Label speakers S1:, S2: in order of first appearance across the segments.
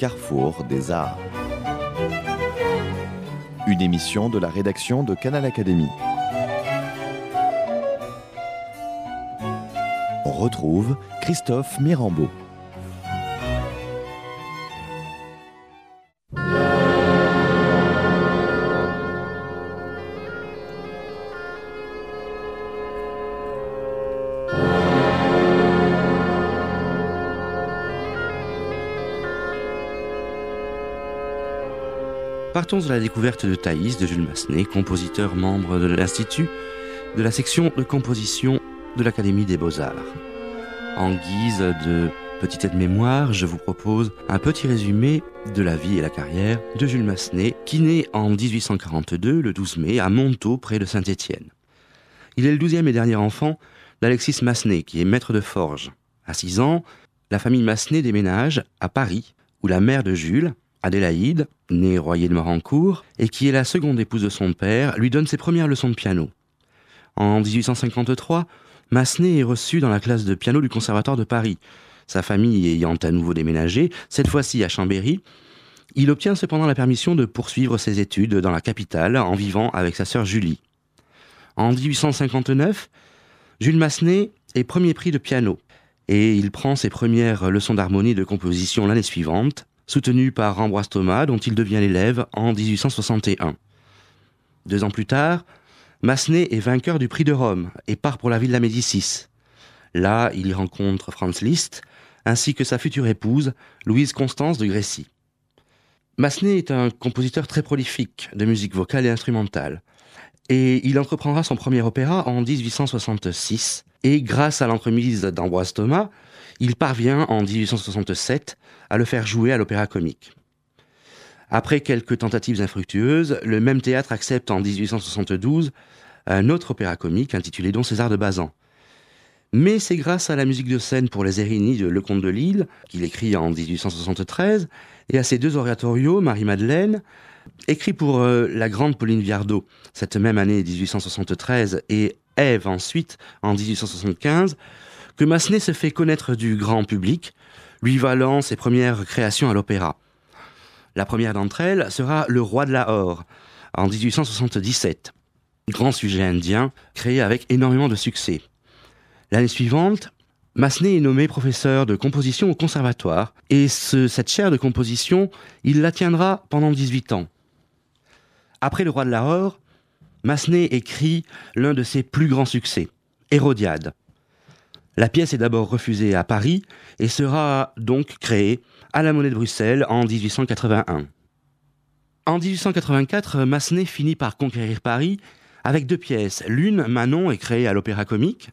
S1: carrefour des arts. Une émission de la rédaction de Canal Académie. On retrouve Christophe Mirambeau.
S2: Partons de la découverte de Thaïs de Jules Massenet, compositeur membre de l'Institut de la section de composition de l'Académie des Beaux-Arts. En guise de petite aide-mémoire, je vous propose un petit résumé de la vie et la carrière de Jules Massenet, qui naît en 1842, le 12 mai, à Montaut, près de Saint-Étienne. Il est le 12e et dernier enfant d'Alexis Massenet, qui est maître de forge. À 6 ans, la famille Massenet déménage à Paris, où la mère de Jules, Adélaïde, née Royer de Morancourt, et qui est la seconde épouse de son père, lui donne ses premières leçons de piano. En 1853, Massenet est reçu dans la classe de piano du Conservatoire de Paris. Sa famille ayant à nouveau déménagé, cette fois-ci à Chambéry, il obtient cependant la permission de poursuivre ses études dans la capitale en vivant avec sa sœur Julie. En 1859, Jules Massenet est premier prix de piano et il prend ses premières leçons d'harmonie et de composition l'année suivante, soutenu par Ambroise Thomas, dont il devient l'élève en 1861. 2 ans plus tard, Massenet est vainqueur du prix de Rome et part pour la Villa Médicis. Là, il y rencontre Franz Liszt, ainsi que sa future épouse, Louise Constance de Grécy. Massenet est un compositeur très prolifique de musique vocale et instrumentale, et il entreprendra son premier opéra en 1866, et grâce à l'entremise d'Ambroise Thomas, il parvient en 1867 à le faire jouer à l'Opéra Comique. Après quelques tentatives infructueuses, le même théâtre accepte en 1872 un autre opéra comique intitulé Don César de Bazan. Mais c'est grâce à la musique de scène pour les Érigny de Lecomte de Lille, qu'il écrit en 1873, et à ses 2 oratorios, Marie-Madeleine, écrit pour la grande Pauline Viardot, cette même année 1873, et Ève ensuite, en 1875, que Massenet se fait connaître du grand public, lui valant ses premières créations à l'opéra. La première d'entre elles sera Le Roi de Lahore, en 1877. Grand sujet indien, créé avec énormément de succès. L'année suivante, Massenet est nommé professeur de composition au conservatoire, et cette chaire de composition, il la tiendra pendant 18 ans. Après Le Roi de Lahore, Massenet écrit l'un de ses plus grands succès, Hérodiade. La pièce est d'abord refusée à Paris et sera donc créée à la Monnaie de Bruxelles en 1881. En 1884, Massenet finit par conquérir Paris avec 2 pièces. L'une, Manon, est créée à l'Opéra Comique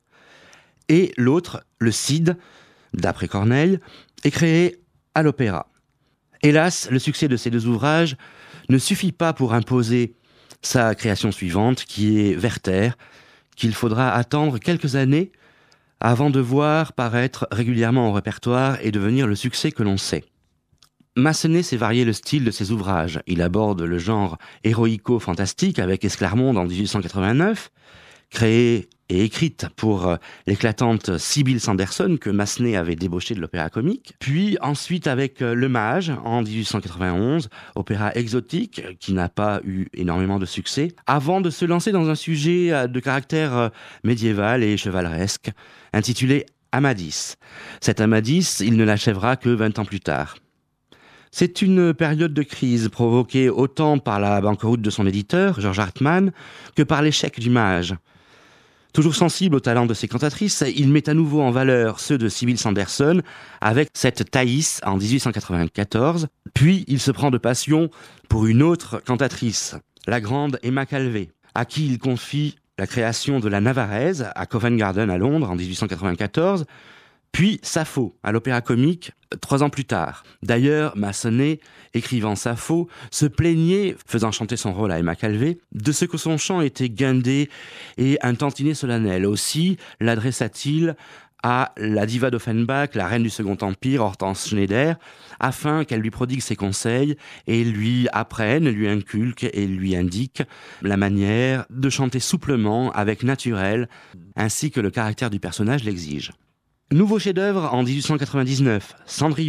S2: et l'autre, Le Cid, d'après Corneille, est créé à l'Opéra. Hélas, le succès de ces 2 ouvrages ne suffit pas pour imposer sa création suivante, qui est Werther, qu'il faudra attendre quelques années avant de voir paraître régulièrement au répertoire et devenir le succès que l'on sait. Massenet sait varier le style de ses ouvrages. Il aborde le genre héroïco-fantastique avec Esclarmonde en 1889, créée et écrite pour l'éclatante Sybil Sanderson que Massenet avait débauchée de l'Opéra Comique. Puis ensuite avec Le Mage en 1891, opéra exotique qui n'a pas eu énormément de succès, avant de se lancer dans un sujet de caractère médiéval et chevaleresque, intitulé Amadis. Cet Amadis, il ne l'achèvera que 20 ans plus tard. C'est une période de crise provoquée autant par la banqueroute de son éditeur, George Hartmann, que par l'échec du Mage. Toujours sensible au talent de ses cantatrices, il met à nouveau en valeur ceux de Sybil Sanderson avec cette Thaïs en 1894, puis il se prend de passion pour une autre cantatrice, la grande Emma Calvé, à qui il confie la création de la Navarraise à Covent Garden à Londres en 1894, puis Sappho à l'Opéra Comique 3 ans plus tard. D'ailleurs, Massenet, écrivant Sappho, se plaignait, faisant chanter son rôle à Emma Calvé, de ce que son chant était guindé et un tantinet solennel. Aussi l'adressa-t-il à la diva d'Offenbach, la reine du Second Empire, Hortense Schneider, afin qu'elle lui prodigue ses conseils et lui apprenne, lui inculque et lui indique la manière de chanter souplement, avec naturel, ainsi que le caractère du personnage l'exige. Nouveau chef-d'œuvre en 1899, Cendrillon,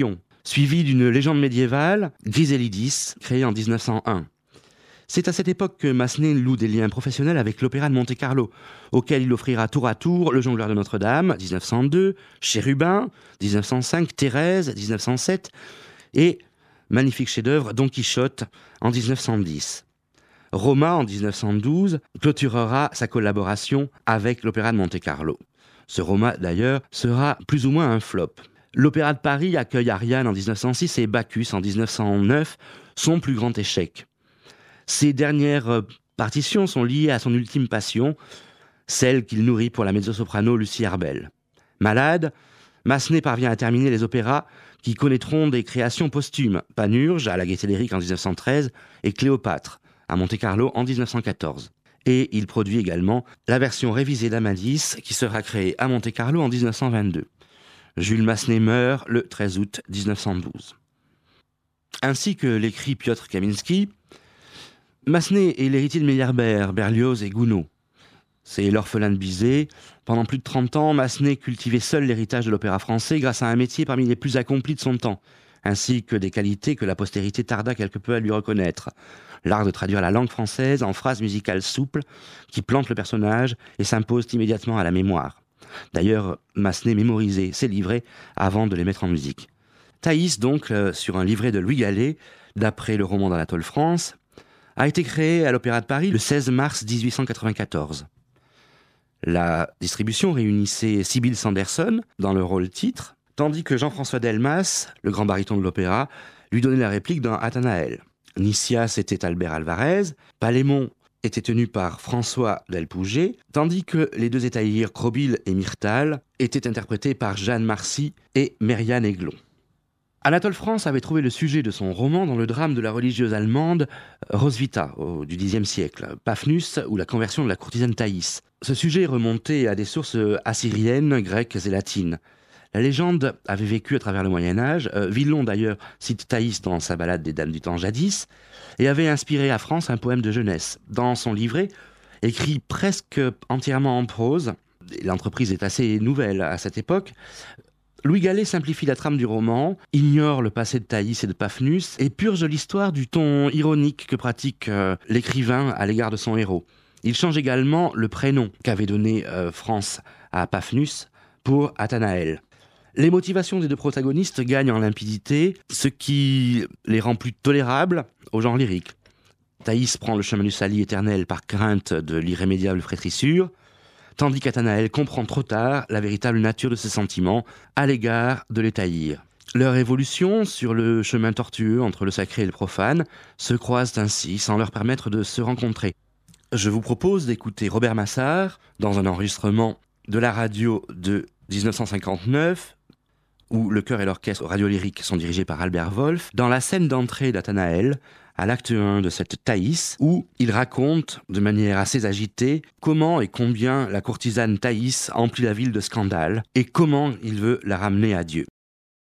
S2: suivi d'une légende médiévale, Griselidis, créée en 1901. C'est à cette époque que Massenet loue des liens professionnels avec l'Opéra de Monte-Carlo, auquel il offrira tour à tour Le Jongleur de Notre-Dame, 1902, Chérubin, 1905, Thérèse, 1907, et, magnifique chef-d'œuvre, Don Quichotte, en 1910. Roma, en 1912, clôturera sa collaboration avec l'Opéra de Monte-Carlo. Ce Roma, d'ailleurs, sera plus ou moins un flop. L'Opéra de Paris accueille Ariane en 1906 et Bacchus en 1909, son plus grand échec. Ces dernières partitions sont liées à son ultime passion, celle qu'il nourrit pour la mezzo-soprano Lucie Arbel. Malade, Massenet parvient à terminer les opéras qui connaîtront des créations posthumes, Panurge à la Gaîté Lyrique en 1913 et Cléopâtre à Monte-Carlo en 1914. Et il produit également la version révisée d'Amadis qui sera créée à Monte-Carlo en 1922. Jules Massenet meurt le 13 août 1912. Ainsi que l'écrit Piotr Kaminski, Massenet est l'héritier de Meyerbeer, Berlioz et Gounod. C'est l'orphelin de Bizet. Pendant plus de 30 ans, Massenet cultivait seul l'héritage de l'opéra français grâce à un métier parmi les plus accomplis de son temps, ainsi que des qualités que la postérité tarda quelque peu à lui reconnaître. L'art de traduire la langue française en phrases musicales souples qui plantent le personnage et s'imposent immédiatement à la mémoire. D'ailleurs, Massenet mémorisait ses livrets avant de les mettre en musique. Thaïs, donc, sur un livret de Louis Gallet, d'après le roman d'Anatole France, a été créé à l'Opéra de Paris le 16 mars 1894. La distribution réunissait Sybil Sanderson dans le rôle titre, tandis que Jean-François Delmas, le grand baryton de l'opéra, lui donnait la réplique dans Athanaël. Nicias était Albert Alvarez, Palémon était tenu par François Del Pouget, tandis que les deux étaïrs Crobyle et Myrtal étaient interprétés par Jeanne Marcy et Mériane Aiglon. Anatole France avait trouvé le sujet de son roman dans le drame de la religieuse allemande Roswitha du Xe siècle, Paphnus ou la conversion de la courtisane Thaïs. Ce sujet remontait à des sources assyriennes, grecques et latines. La légende avait vécu à travers le Moyen-Âge. Villon d'ailleurs cite Thaïs dans sa ballade des Dames du temps jadis et avait inspiré à France un poème de jeunesse. Dans son livret, écrit presque entièrement en prose, l'entreprise est assez nouvelle à cette époque, Louis Gallet simplifie la trame du roman, ignore le passé de Thaïs et de Paphnus et purge l'histoire du ton ironique que pratique l'écrivain à l'égard de son héros. Il change également le prénom qu'avait donné France à Paphnus pour Athanaël. Les motivations des deux protagonistes gagnent en limpidité, ce qui les rend plus tolérables au genre lyrique. Thaïs prend le chemin du salut éternel par crainte de l'irrémédiable flétrissure, tandis qu'Athanaël comprend trop tard la véritable nature de ses sentiments à l'égard de l'Étaïr. Leur évolution sur le chemin tortueux entre le sacré et le profane se croisent ainsi sans leur permettre de se rencontrer. Je vous propose d'écouter Robert Massard dans un enregistrement de la radio de 1959 où le chœur et l'orchestre radiolyrique sont dirigés par Albert Wolff, dans la scène d'entrée d'Athanaël, à l'acte 1 de cette Thaïs, où il raconte, de manière assez agitée, comment et combien la courtisane Thaïs emplit la ville de scandale, et comment il veut la ramener à Dieu.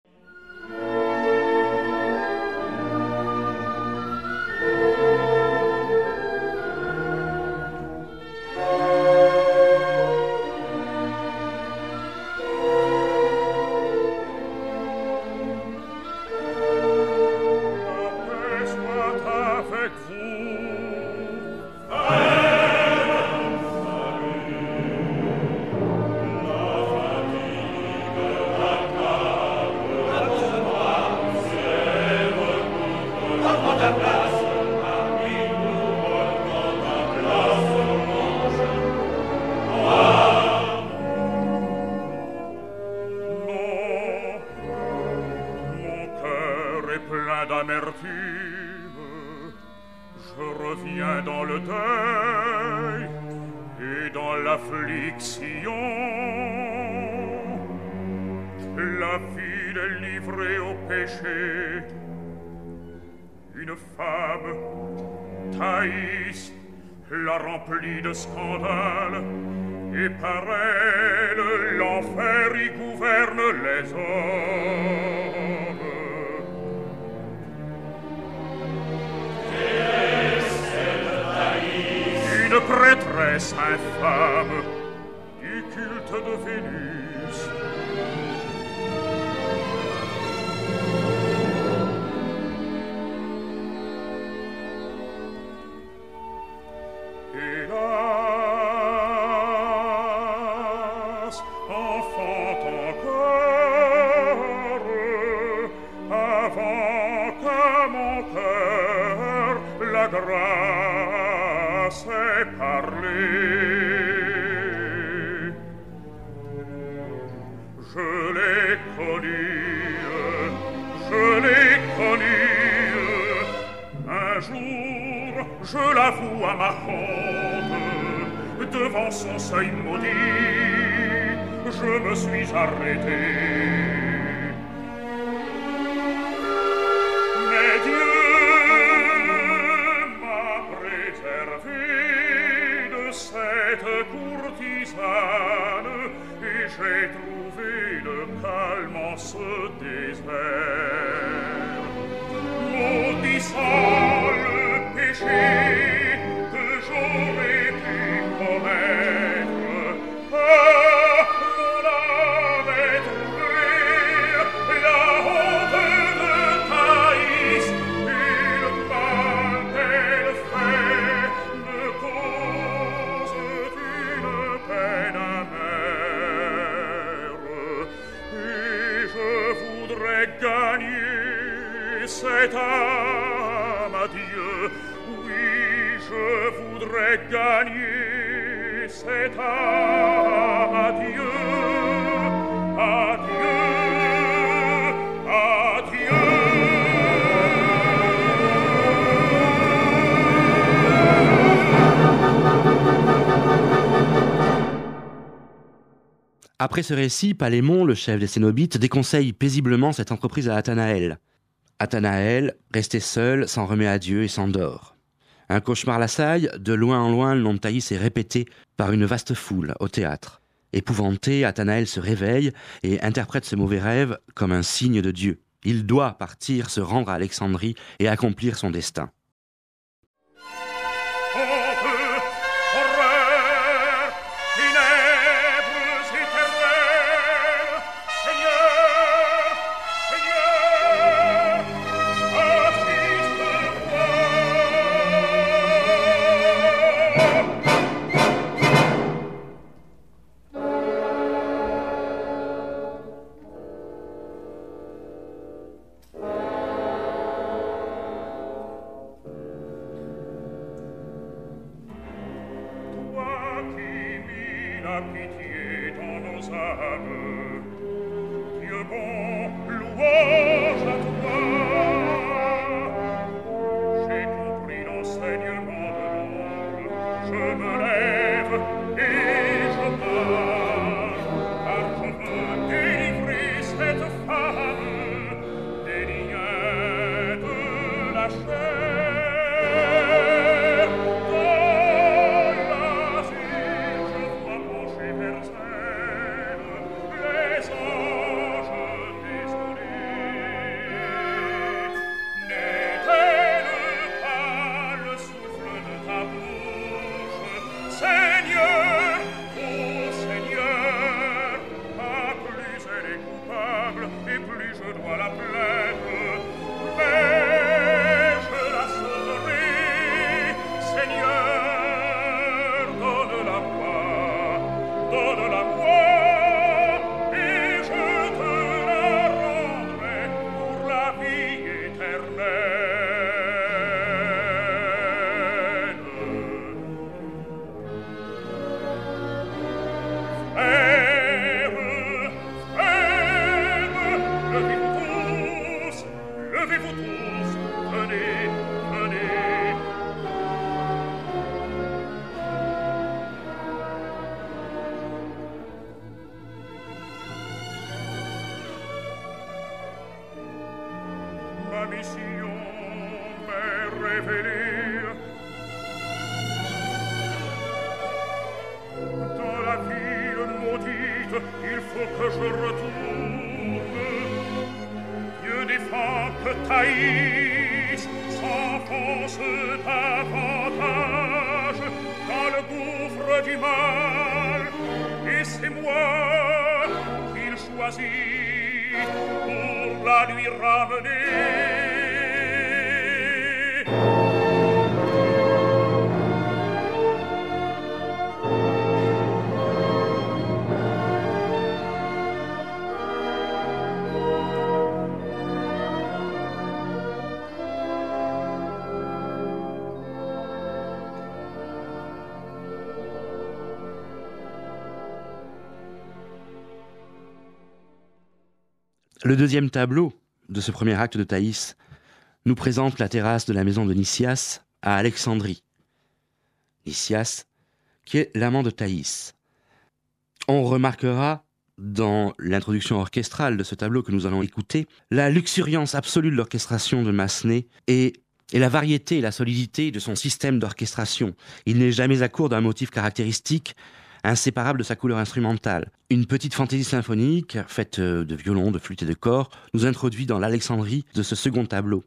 S3: La ville est livrée au péché. Une femme, Thaïs, la remplit de scandale, et par elle l'enfer y gouverne les hommes. Une prêtresse infâme du culte de Vénus. ta grâce est parlée. Je l'ai connue, un jour, je l'avoue à ma honte, devant son seuil maudit, je me suis arrêté. Mais Dieu m'a préservé de cette courtisane, et j'ai trouvé le calme en ce désert. Maudissant le péché que j'aurais pu commettre, mon âme est troublée, la honte de Thaïs, et le mal qu'elle fait me cause une peine amère. Et je voudrais gagner cette âme à Dieu, oui, je voudrais gagner cette âme à Dieu, à Dieu, à Dieu.
S2: Après ce récit, Palémon, le chef des Cénobites, déconseille paisiblement cette entreprise à Athanaël. Athanaël, resté seul, s'en remet à Dieu et s'endort. Un cauchemar l'assaille, de loin en loin, le nom de Thaïs est répété par une vaste foule au théâtre. Épouvanté, Athanaël se réveille et interprète ce mauvais rêve comme un signe de Dieu. Il doit partir, se rendre à Alexandrie et accomplir son destin.
S3: Il faut que je retourne. Dieu défend que Thaïs s'enfonce davantage dans le gouffre du mal, et c'est moi qu'il choisit pour la lui ramener.
S2: Le deuxième tableau de ce premier acte de Thaïs nous présente la terrasse de la maison de Nicias à Alexandrie. Nicias, qui est l'amant de Thaïs. On remarquera dans l'introduction orchestrale de ce tableau que nous allons écouter la luxuriance absolue de l'orchestration de Massenet et la variété et la solidité de son système d'orchestration. Il n'est jamais à court d'un motif caractéristique, inséparable de sa couleur instrumentale. Une petite fantaisie symphonique, faite de violon, de flûte et de cor, nous introduit dans l'Alexandrie de ce second tableau.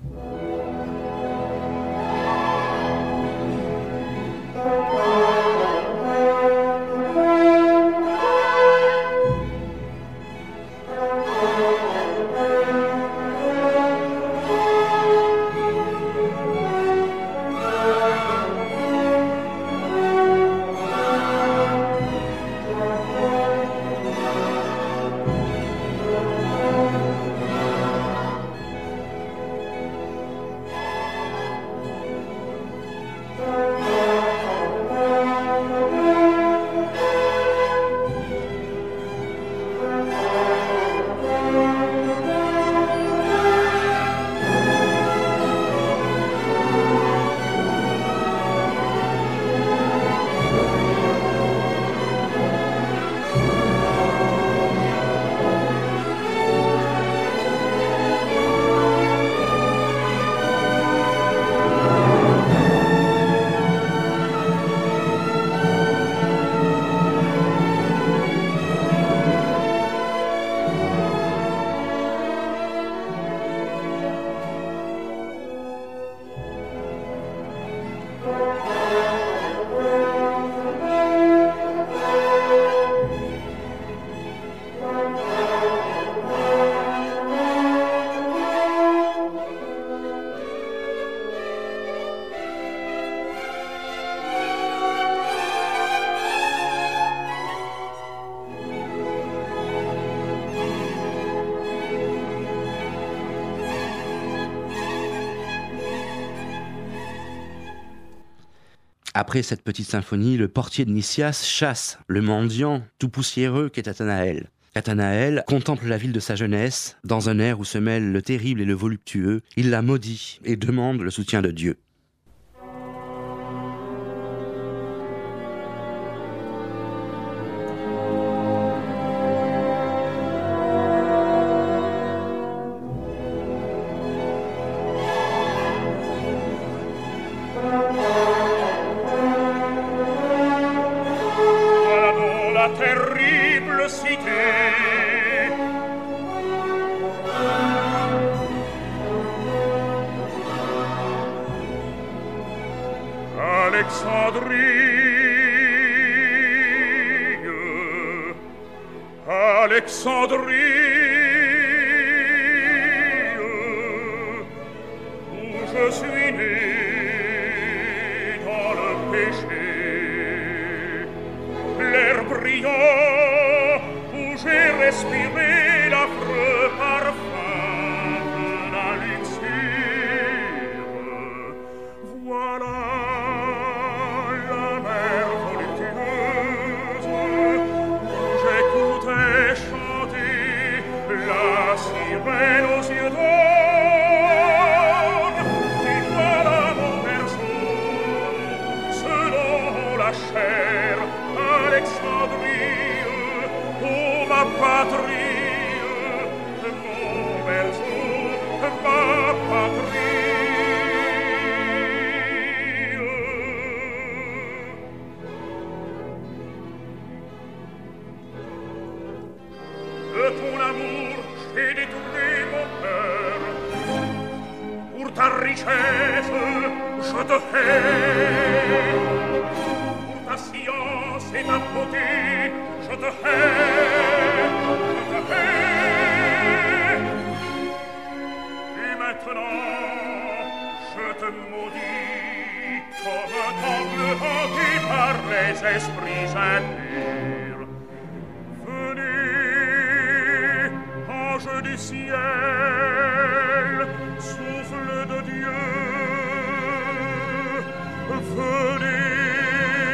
S2: Après cette petite symphonie, le portier de Nicias chasse le mendiant tout poussiéreux qu'est Athanaël. Athanaël contemple la ville de sa jeunesse, dans un air où se mêlent le terrible et le voluptueux. Il la maudit et demande le soutien de Dieu.
S3: Terrible cité, Alexandrie, Alexandrie, où je suis né dans le péché, l'air brillant où j'ai respiré l'affreux parfum d'un luxure. Voilà la mer voluptueuse où j'écoutais chanter la sirène aux yeux d'or. Et voilà mon berceau, selon la chair, Alexandrie, ô ma patrie, mon berceau, ma patrie. De ton amour, j'ai détourné mon cœur. Pour ta richesse, je te hais. Pour ta science et ta beauté, je te hais, je te hais. Et maintenant, je te maudis comme un temple hanté par les esprits impurs. Venez, ange du ciel, souffle de Dieu, venez.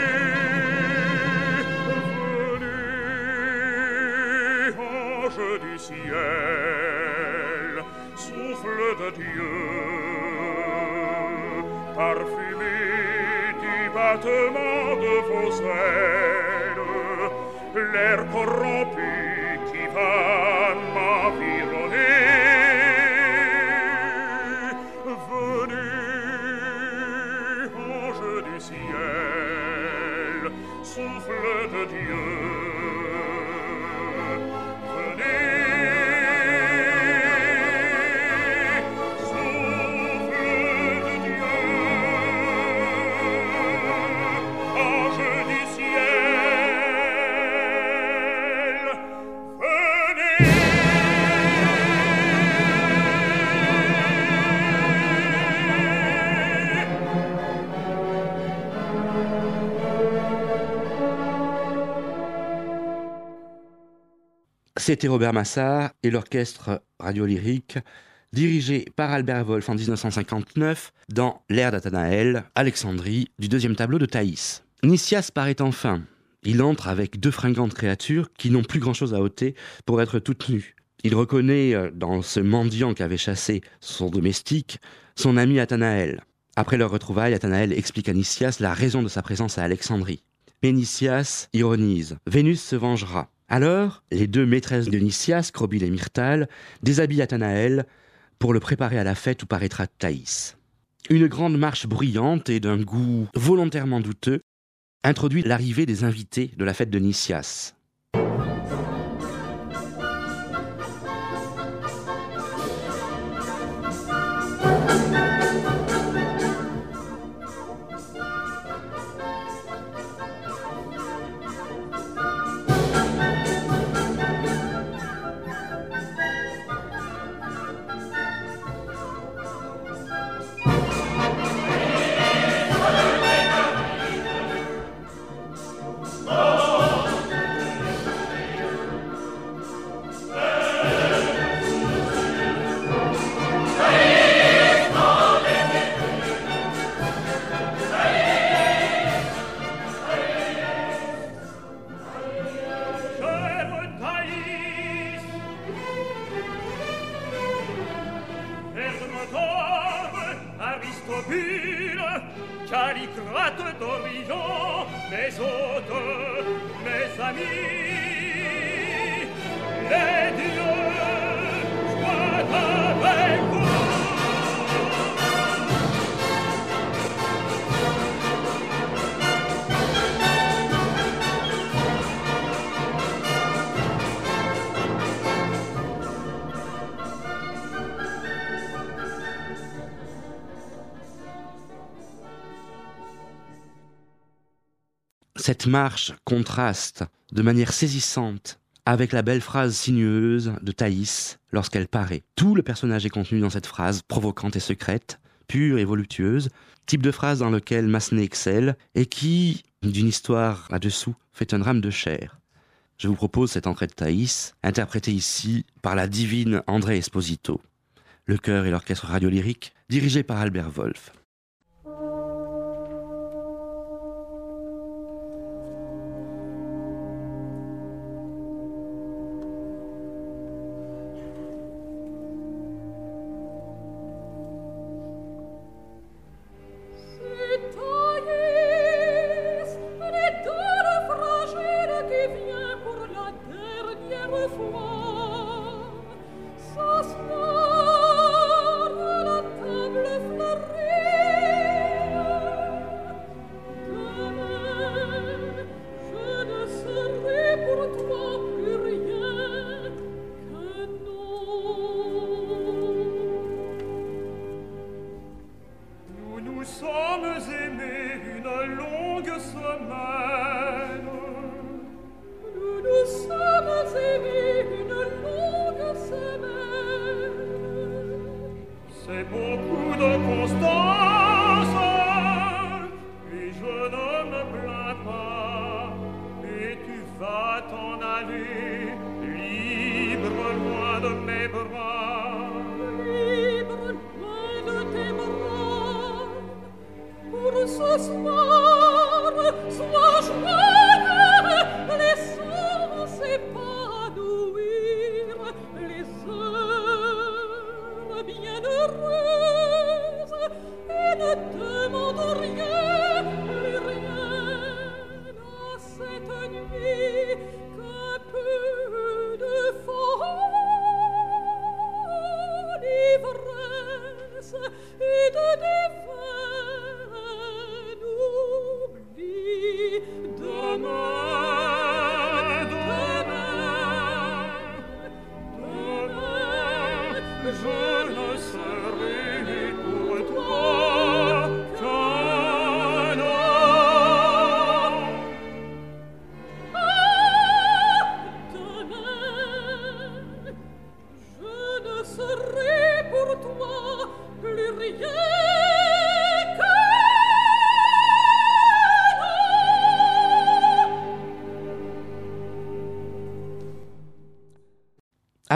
S3: Du ciel, souffle de Dieu, parfumé du battement de vos ailes, l'air corrompu qui va m'environner. Venez, ange du ciel, souffle de Dieu,
S2: C'était Robert Massart et l'orchestre radiolyrique dirigé par Albert Wolff en 1959 dans l'air d'Athanaël, Alexandrie, du deuxième tableau de Thaïs. Nicias paraît enfin. Il entre avec deux fringantes créatures qui n'ont plus grand-chose à ôter pour être toutes nues. Il reconnaît dans ce mendiant qu'avait chassé son domestique son ami Athanaël. Après leur retrouvaille, Athanaël explique à Nicias la raison de sa présence à Alexandrie. Mais Nicias ironise. Vénus se vengera. Alors, les deux maîtresses de Nicias, Chrobyle et Myrtale, déshabillent Athanaël pour le préparer à la fête où paraîtra Thaïs. Une grande marche bruyante et d'un goût volontairement douteux introduit l'arrivée des invités de la fête de Nicias.
S4: Calicrate d'Orient, mes hôtes, mes amis, les dieux soient avec vous.
S2: Cette marche contraste de manière saisissante avec la belle phrase sinueuse de Thaïs lorsqu'elle paraît. Tout le personnage est contenu dans cette phrase provocante et secrète, pure et voluptueuse, type de phrase dans lequel Massenet excelle et qui, d'une histoire là-dessous, fait un drame de chair. Je vous propose cette entrée de Thaïs, interprétée ici par la divine André Esposito, le chœur et l'orchestre radiolyrique, dirigé par Albert Wolff.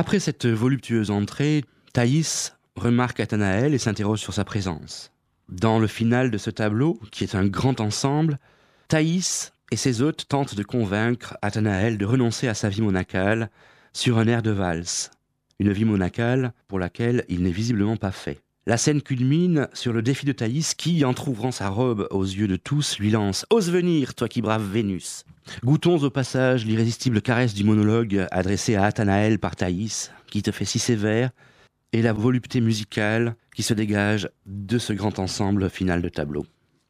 S2: Après cette voluptueuse entrée, Thaïs remarque Athanaël et s'interroge sur sa présence. Dans le final de ce tableau, qui est un grand ensemble, Thaïs et ses hôtes tentent de convaincre Athanaël de renoncer à sa vie monacale sur un air de valse. Une vie monacale pour laquelle il n'est visiblement pas fait. La scène culmine sur le défi de Thaïs qui, entr'ouvrant sa robe aux yeux de tous, lui lance « Ose venir, toi qui braves Vénus !» Goûtons au passage l'irrésistible caresse du monologue adressé à Athanaël par Thaïs, qui te fait si sévère, et la volupté musicale qui se dégage de ce grand ensemble final de tableau.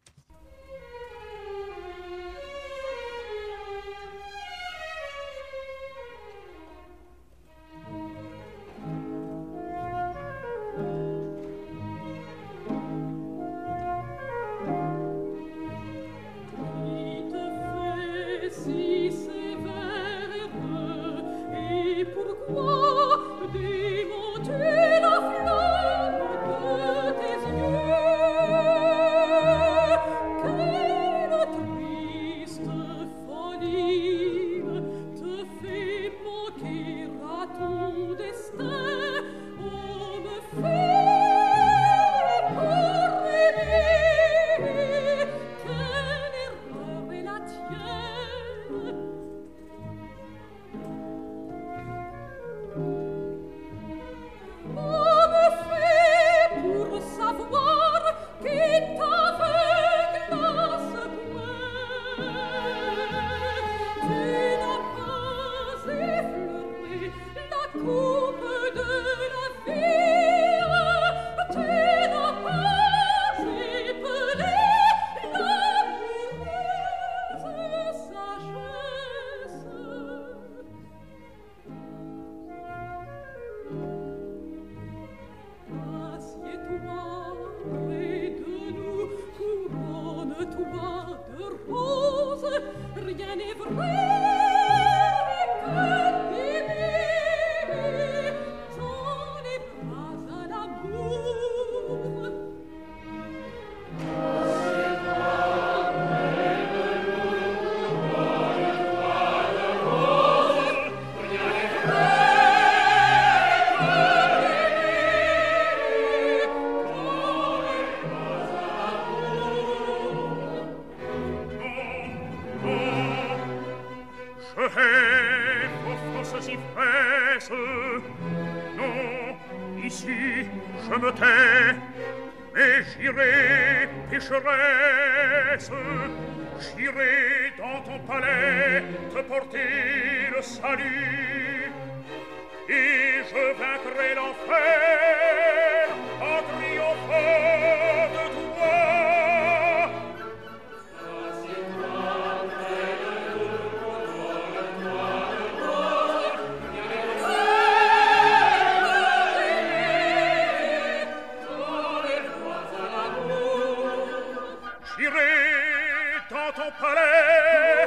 S3: Je me tais, mais j'irai, pécheresse, j'irai dans ton palais te porter le salut, et je vaincrai l'enfer en triomphant de toi. Palais,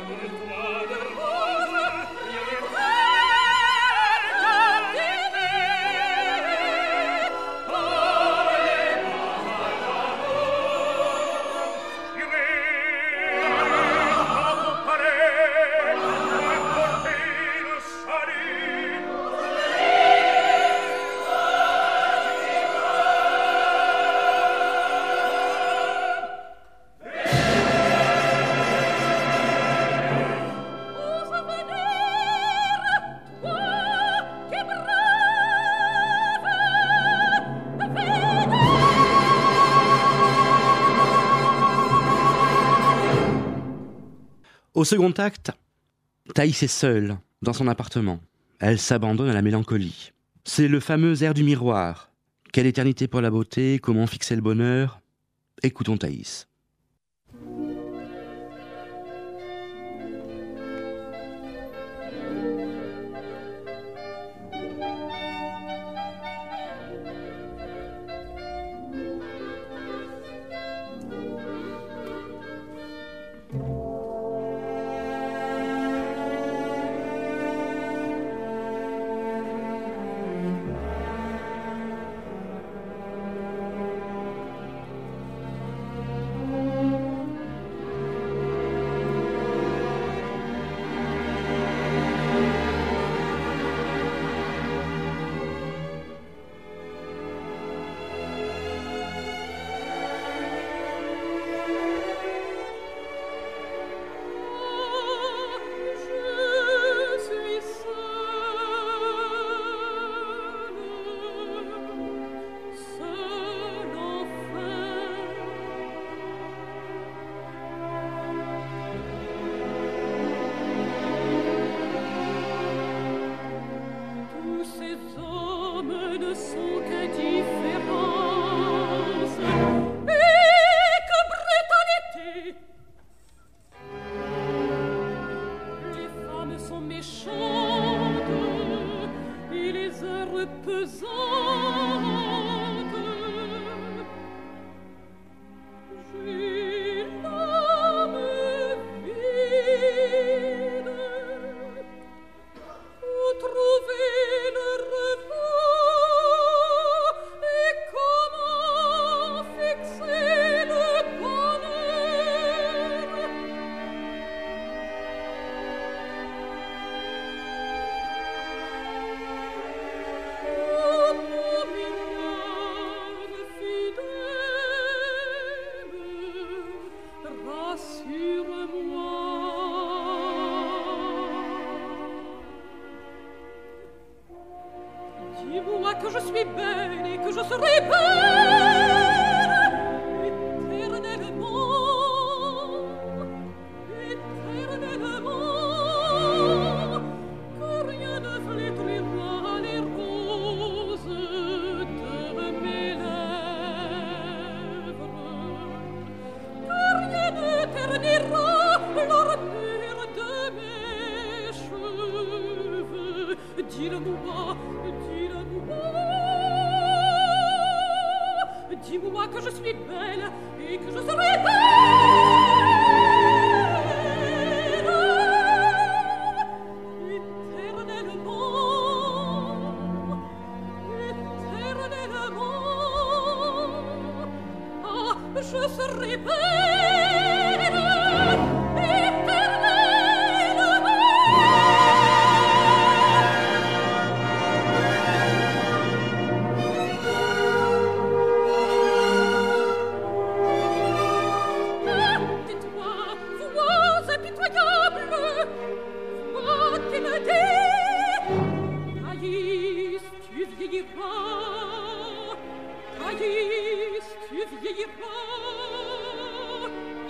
S2: Au second acte, Thaïs est seule dans son appartement. Elle s'abandonne à la mélancolie. C'est le fameux air du miroir. Quelle éternité pour la beauté, comment fixer le bonheur? Écoutons Thaïs.
S5: hommes ne sont qu'indifférence et que brutalité. Les femmes sont méchantes et les heures pesantes. J'ai l'âme vide. Où trouver le repos et comment fixer le bonheur? Oh, mon mignonne fidèle, rassure-moi. Dis-moi que je suis belle et que je serai belle éternellement, éternellement, que rien ne flétrira les roses de mes lèvres, que rien ne ternira l'ordure de mes cheveux. Dis-le-moi, dis-moi que je suis belle et que je serai belle éternellement, éternellement. Ah, je serai belle Thaïs, tu vieilliras.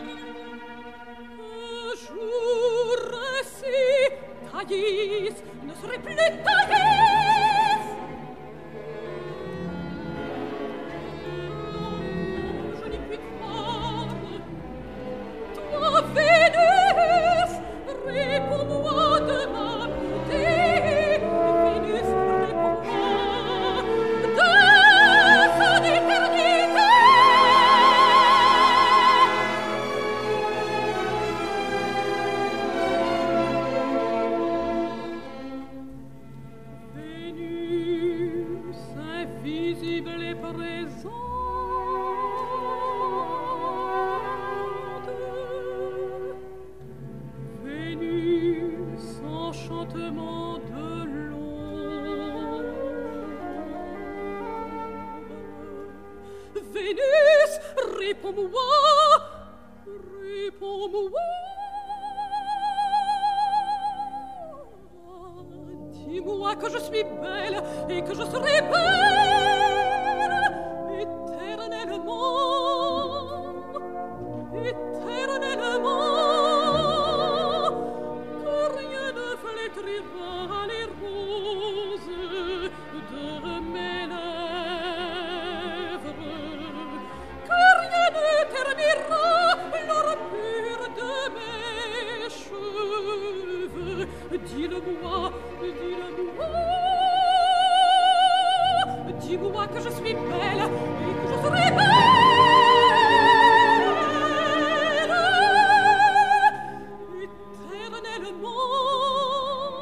S5: Un jour ainsi, Thaïs ne serait plus Thaïs. Je n'y puis croire. Toi, Vénus, réponds-moi de ma beauté. Vénus, réponds-moi de son éternité. Vénus, invisible et présente. Vénus, enchantement de l'ombre. Vénus, réponds-moi, réponds-moi. Dis-moi que je suis belle et que je serai belle éternellement, éternellement, que rien ne flétrira les roses de mes lèvres, que rien ne ternira l'or pur de mes cheveux. Dis-le-moi, dis-le-moi. Dis-moi que je suis belle et que je serai belle éternellement,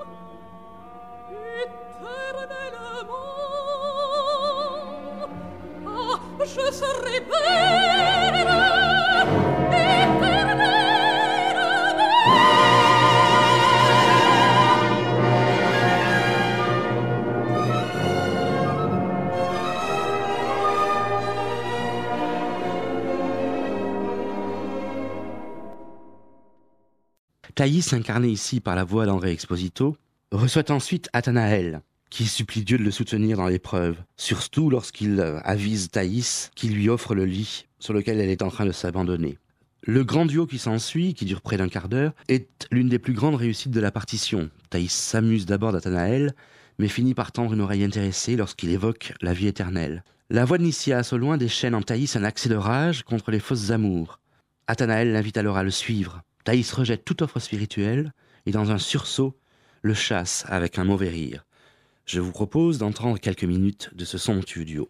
S5: éternellement. Ah, je serai belle éternellement.
S2: Thaïs, incarné ici par la voix d'André Exposito, reçoit ensuite Athanaël, qui supplie Dieu de le soutenir dans l'épreuve, surtout lorsqu'il avise Thaïs qu'il lui offre le lit sur lequel elle est en train de s'abandonner. Le grand duo qui s'ensuit, qui dure près d'un quart d'heure, est l'une des plus grandes réussites de la partition. Thaïs s'amuse d'abord d'Athanaël, mais finit par tendre une oreille intéressée lorsqu'il évoque la vie éternelle. La voix de Nicias au loin déchaîne en Thaïs un accès de rage contre les fausses amours. Athanaël l'invite alors à le suivre. Thaïs rejette toute offre spirituelle et dans un sursaut, le chasse avec un mauvais rire. Je vous propose d'entendre quelques minutes de ce somptueux duo.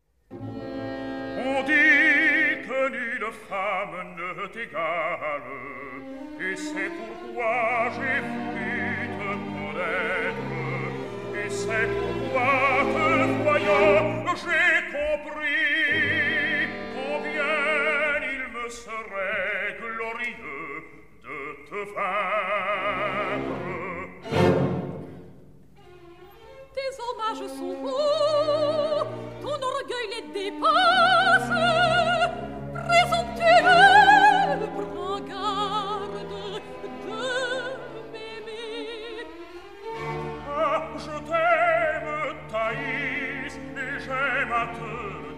S3: On dit que nulle femme ne t'égale, et c'est pourquoi j'ai voulu te connaître, et c'est pourquoi te voyant j'ai compris combien il me serait glorieux de te vaincre.
S5: Tes hommages sont beaux, ton orgueil les dépasse. Présomptueux, prends garde de m'aimer.
S3: Ah, je t'aime, Thaïs, et j'aime à te le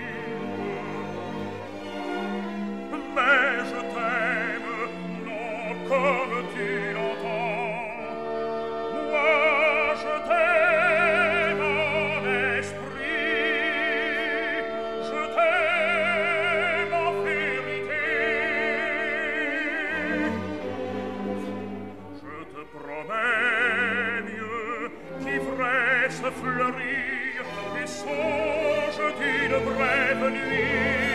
S3: dire. Mais je t'aime, non comme tu l'entends. Moi, je t'aime en esprit, je t'aime en vérité. Je te promets mieux qu'ivresse fleurir et songe d'une brève nuit.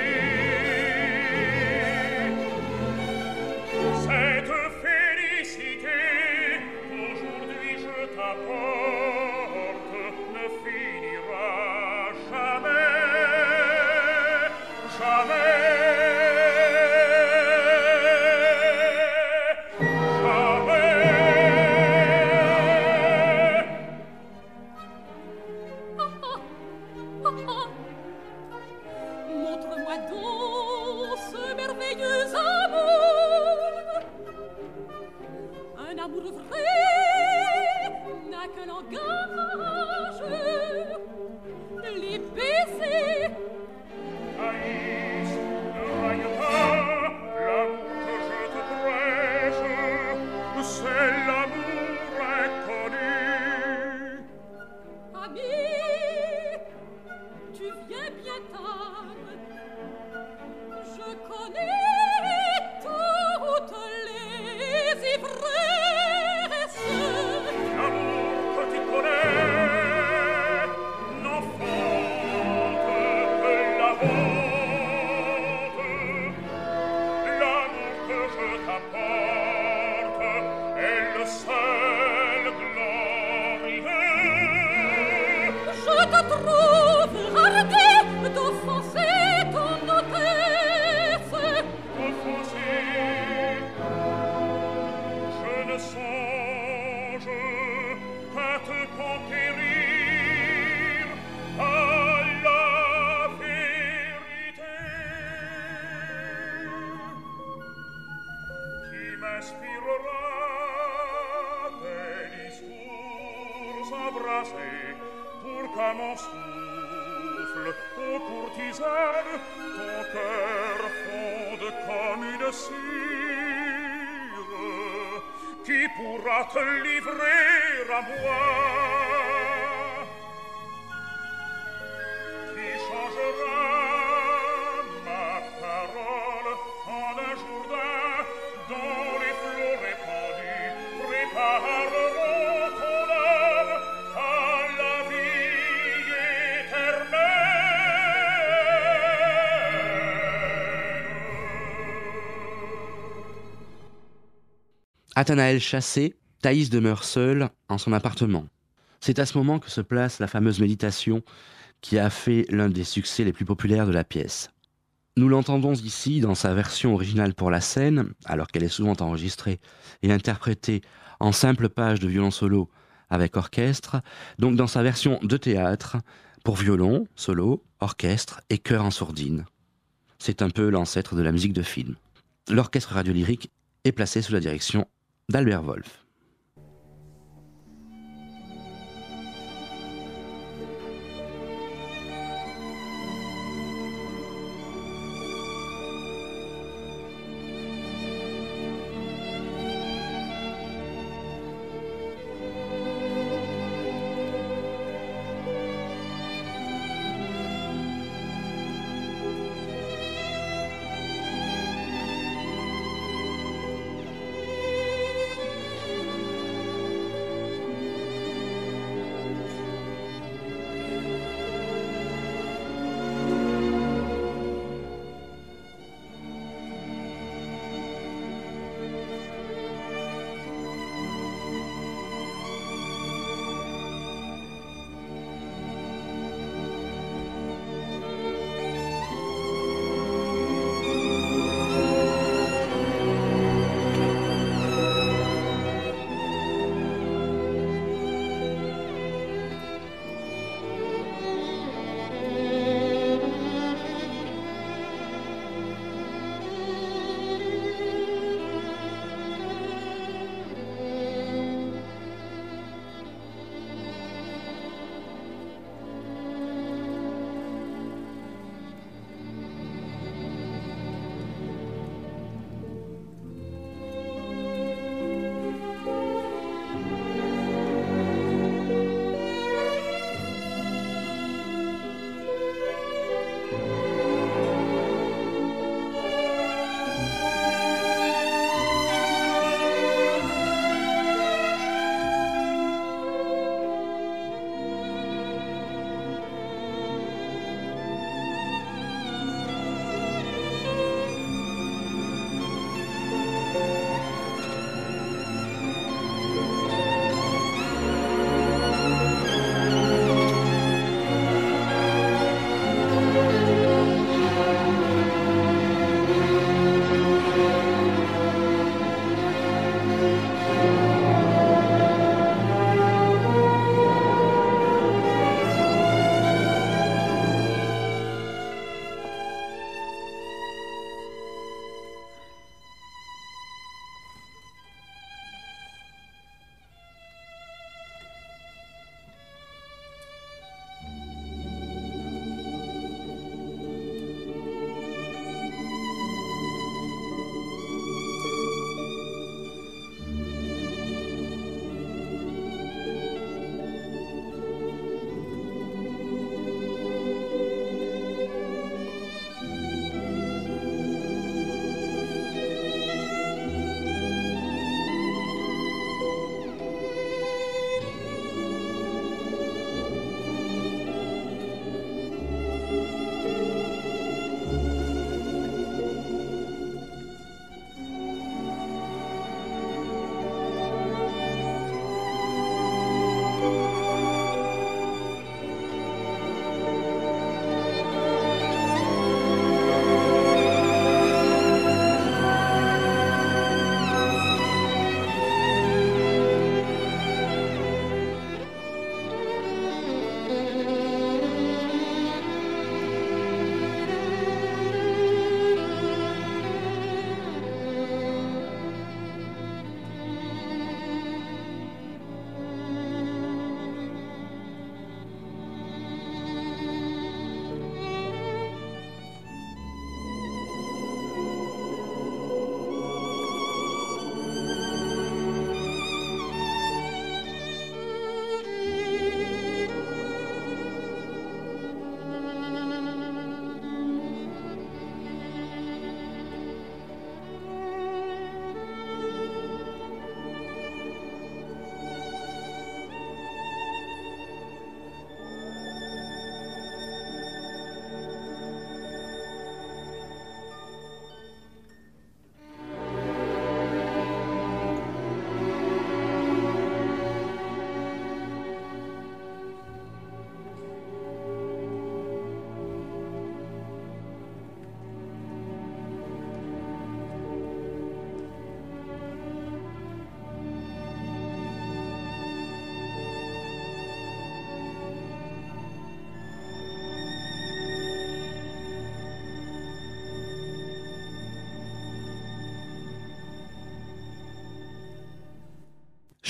S3: Cette félicité qu'aujourd'hui je t'apporte ne finira jamais, jamais,
S5: Montre-moi donc ce merveilleux amour. Un amour vrai n'a qu'un langage. Les baisers.
S3: Thaïs, ne raille pas l'amour que je te prêche, c'est l'amour inconnu.
S5: Ami, tu viens bien tard. Je connais toutes les ivresses.
S3: L'amour que tu connais n'enfante que la honte. L'amour que je t'apporte est le seul glorieux.
S5: Je te trouve ardée d'offenser ton hôtesse.
S3: Offensé, je ne songe qu'à te conquérir à la vérité qui m'inspirera des discours embrasés pour qu'à mon souffle, ô courtisane, ton cœur fonde comme une cire qui pourra te livrer à moi, qui changera ma parole en un jourdain dont les flots répandus prépareront ton âme à la vie éternelle.
S2: Athanaël chassé, Thaïs demeure seule en son appartement. C'est à ce moment que se place la fameuse méditation qui a fait l'un des succès les plus populaires de la pièce. Nous l'entendons ici dans sa version originale pour la scène, alors qu'elle est souvent enregistrée et interprétée en simple page de violon solo avec orchestre, donc dans sa version de théâtre pour violon, solo, orchestre et chœur en sourdine. C'est un peu l'ancêtre de la musique de film. L'orchestre radiolyrique est placé sous la direction d'Albert Wolff.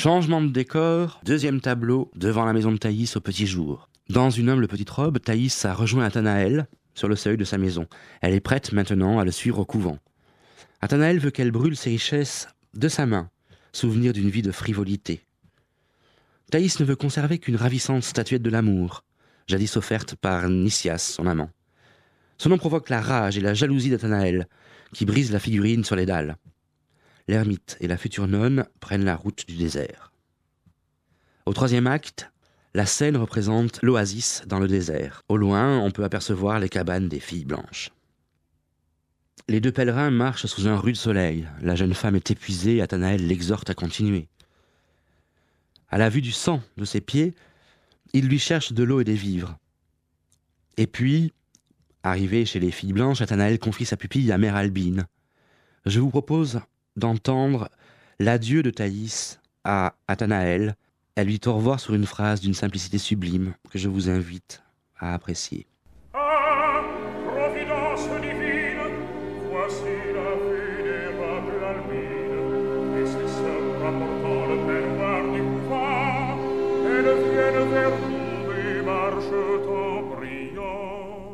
S2: Changement de décor, deuxième tableau, devant la maison de Thaïs au petit jour. Dans une humble petite robe, Thaïs a rejoint Athanaël sur le seuil de sa maison. Elle est prête maintenant à le suivre au couvent. Athanaël veut qu'elle brûle ses richesses de sa main, souvenir d'une vie de frivolité. Thaïs ne veut conserver qu'une ravissante statuette de l'amour, jadis offerte par Nicias, son amant. Son nom provoque la rage et la jalousie d'Athanaël, qui brise la figurine sur les dalles. L'ermite et la future nonne prennent la route du désert. Au troisième acte, la scène représente l'oasis dans le désert. Au loin, on peut apercevoir les cabanes des filles blanches. Les deux pèlerins marchent sous un rude soleil. La jeune femme est épuisée et Athanaël l'exhorte à continuer. À la vue du sang de ses pieds, il lui cherche de l'eau et des vivres. Et puis, arrivé chez les filles blanches, Athanaël confie sa pupille à Mère Albine. Je vous propose d'entendre l'adieu de Thaïs à Athanaël. Elle lui dit au revoir sur une phrase d'une simplicité sublime que je vous invite à apprécier.
S3: Ah, providence divine, voici la vénérable Albine, et ses sœurs rapportant le peignoir du couvent, elles viennent vers nous et marchent en priant.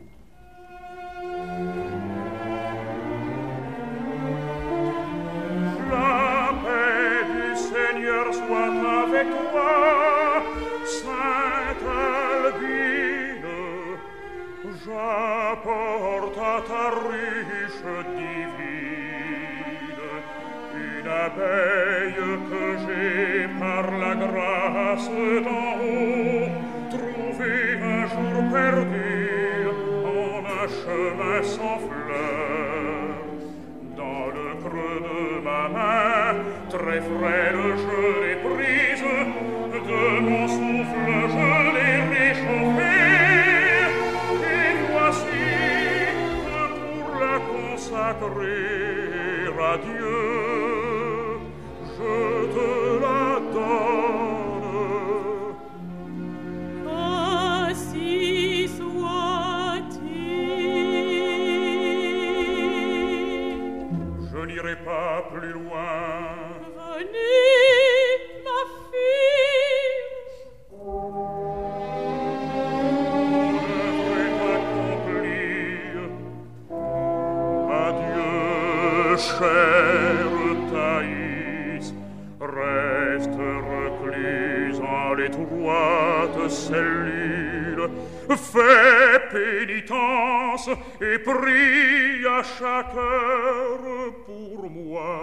S3: La paix du Seigneur soit avec toi, Sainte Albine. J'apporte à ta riche divine une abeille que j'ai par la grâce d'en haut trouvé un jour perdu en un chemin sans fleurs. Dans le creux de ma main, très frêle, je l'ai prise, de mon souffle je l'ai réchauffée, et voici que pour la consacrer à Dieu, je te la donne.
S5: Ainsi soit-il.
S3: Je n'irai pas plus loin.
S5: Venez, ma fille.
S3: L'œuvre est accomplie. Adieu, chère Thaïs, reste recluse en l'étroite cellule. Fais pénitence et prie à chaque heure pour moi.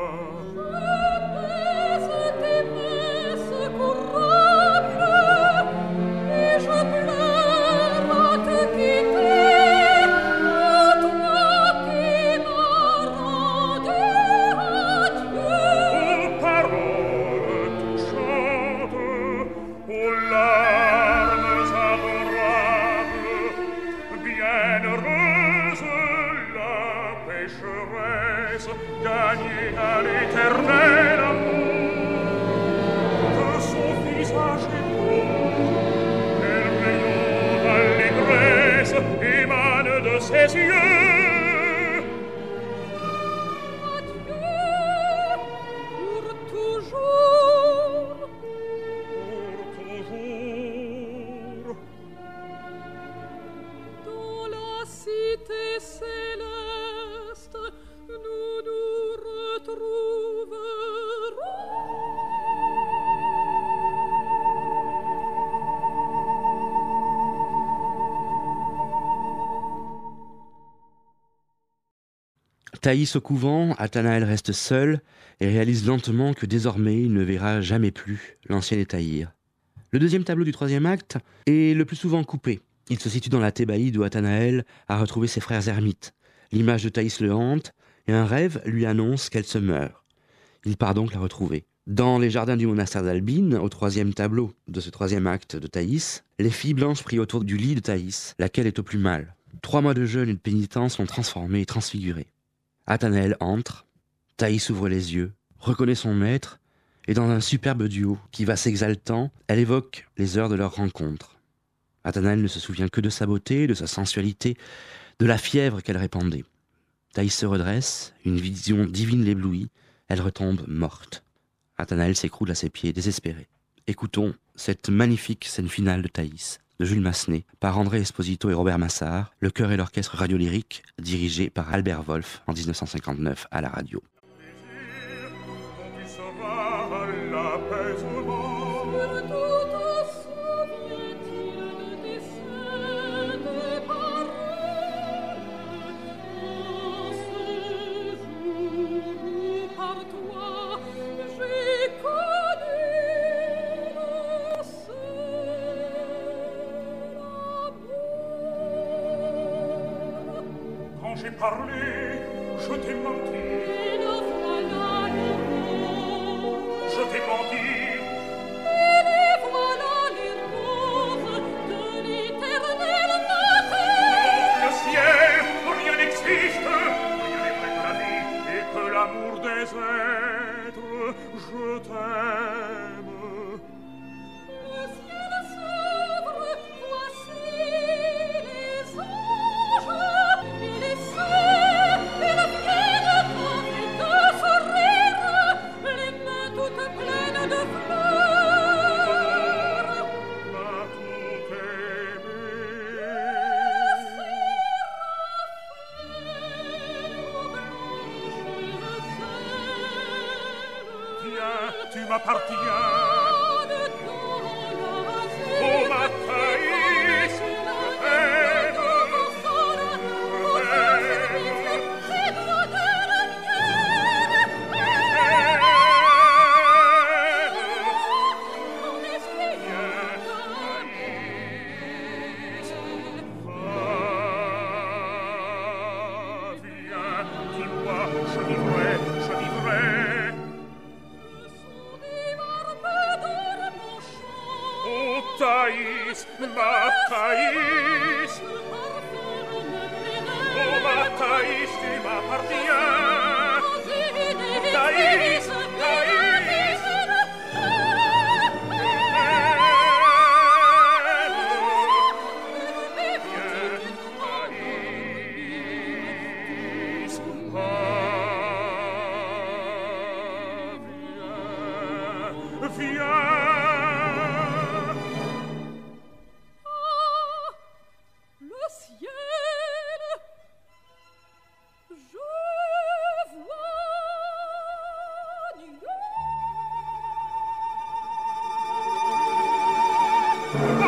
S5: Tes messes courables, et je pleure à te quitter, à toi qui m'as rendu adieu.
S3: Aux paroles touchantes, aux larmes adorables, bienheureuse la pécheresse, gagnée à l'éternel amour. Que son visage est beau, quel rayon d'allégresse émane de ses yeux.
S5: Adieu, pour toujours.
S3: Pour toujours.
S5: Dans la cité céleste, nous nous retrouverons.
S2: Thaïs au couvent, Athanaël reste seul et réalise lentement que désormais il ne verra jamais plus l'ancien Étaïr. Le deuxième tableau du troisième acte est le plus souvent coupé. Il se situe dans la Thébaïde où Athanaël a retrouvé ses frères ermites. L'image de Thaïs le hante et un rêve lui annonce qu'elle se meurt. Il part donc la retrouver. Dans les jardins du monastère d'Albine, au troisième tableau de ce troisième acte de Thaïs, les filles blanches prient autour du lit de Thaïs, laquelle est au plus mal. 3 mois de jeûne et de pénitence sont transformés et transfigurés. Athanaël entre, Thaïs ouvre les yeux, reconnaît son maître, et dans un superbe duo qui va s'exaltant, elle évoque les heures de leur rencontre. Athanaël ne se souvient que de sa beauté, de sa sensualité, de la fièvre qu'elle répandait. Thaïs se redresse, une vision divine l'éblouit, elle retombe morte. Athanaël s'écroule à ses pieds, désespéré. Écoutons cette magnifique scène finale de Thaïs, de Jules Massenet, par André Esposito et Robert Massard, le chœur et l'orchestre radiolyrique dirigé par Albert Wolff en 1959 à la radio.
S3: J'ai parlé, je t'ai menti. Je t'ai menti.
S5: Et les voilà les roses de l'éternel matin.
S3: Le ciel, rien n'existe, rien n'est vrai que la vie et que l'amour des êtres. Je t'aime.
S5: Le ciel s'ouvre, voici les anges. Et les sœurs, et la vieille femme et de sourire, les mains toutes pleines de fleurs.
S3: M'a tout aimé. Viens, tu m'appartiens. Oh ma Thaïs, je t'aime. Thaïs, ma Thaïs. Oh ma Thaïs, tu m'appartiens. Thaïs, Thaïs.
S5: Le ciel, je vois Dieu.